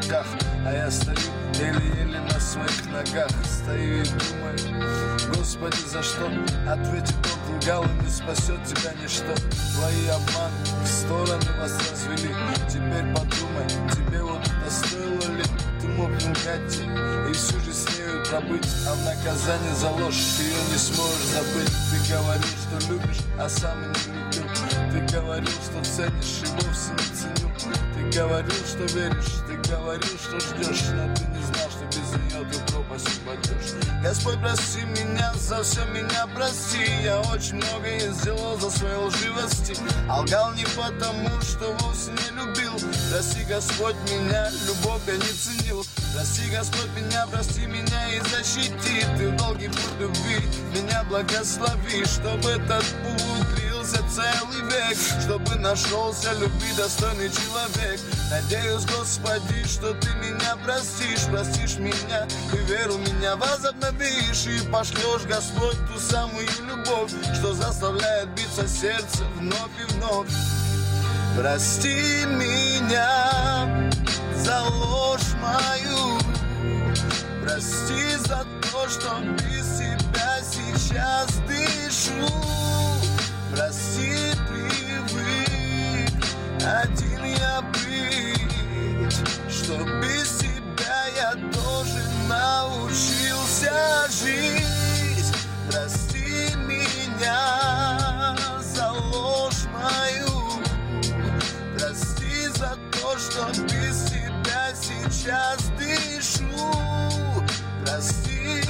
ногах, а я стою еле-еле на своих ногах. Стою и думаю, Господи, за что? Ответит он, лгал, и не спасет тебя ничто. Твои обманы в стороны вас развели. Теперь подумай, тебе вот это стоило ли? Ты мог не лгать и всю жизнь с нею пробыть, а в наказание за ложь ты ее не сможешь забыть. Ты говорил, что любишь, а сам и не любил. Ты говорил, что ценишь и вовсе не ценил. Ты говорил, что веришь, ты говорил, что ждешь, но ты не знал, что без нее ты в пропасть упадешь. Господь, прости меня, за все меня прости. Я очень многое сделал за свои лживости, а лгал не потому, что вовсе не любил. Прости, Господь, меня, любовь я не ценил. Прости, Господь, меня, прости меня и защити. Ты в долгий путь любви меня благослови, чтобы этот путь длился целый век, чтобы нашелся любви достойный человек. Надеюсь, Господи, что ты меня простишь, простишь меня и веру меня возобновишь, и пошлешь, Господь, ту самую любовь, что заставляет биться сердце вновь и вновь. Прости меня за ложь мою, прости за то, что без тебя сейчас дышу. Прости, привык один я быть, что без тебя я тоже научился жить. Прости меня за ложь мою, прости за то, что без тебя сейчас дышу. Прости,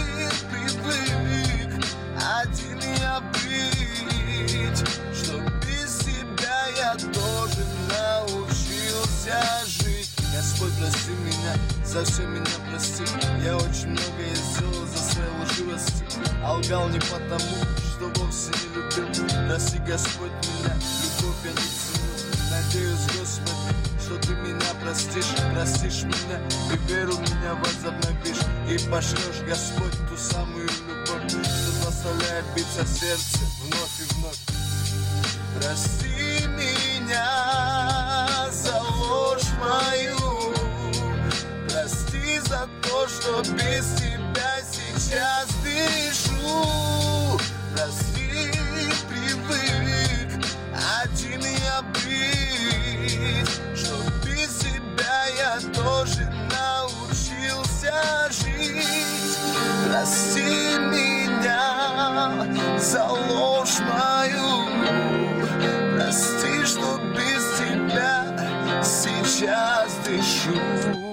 привык один я быть, что без тебя я тоже научился жить. Господь, прости меня, за все меня прости. Я очень многое сделал за свои лживости, а лгал не потому, что вовсе не любил. Прости, Господь, меня, любовь я не ценил. Надеюсь, Господи, что ты меня простишь, простишь меня и веру меня возобновишь, и пошлешь, Господь, ту самую любовь, что заставляет биться сердце вновь и вновь. Прости меня за ложь мою, прости за то, что без тебя сейчас дышу. Прости, привык один я быть, что без тебя я тоже научился жить. Прости меня за ложь мою, прости, что без тебя сейчас дышу.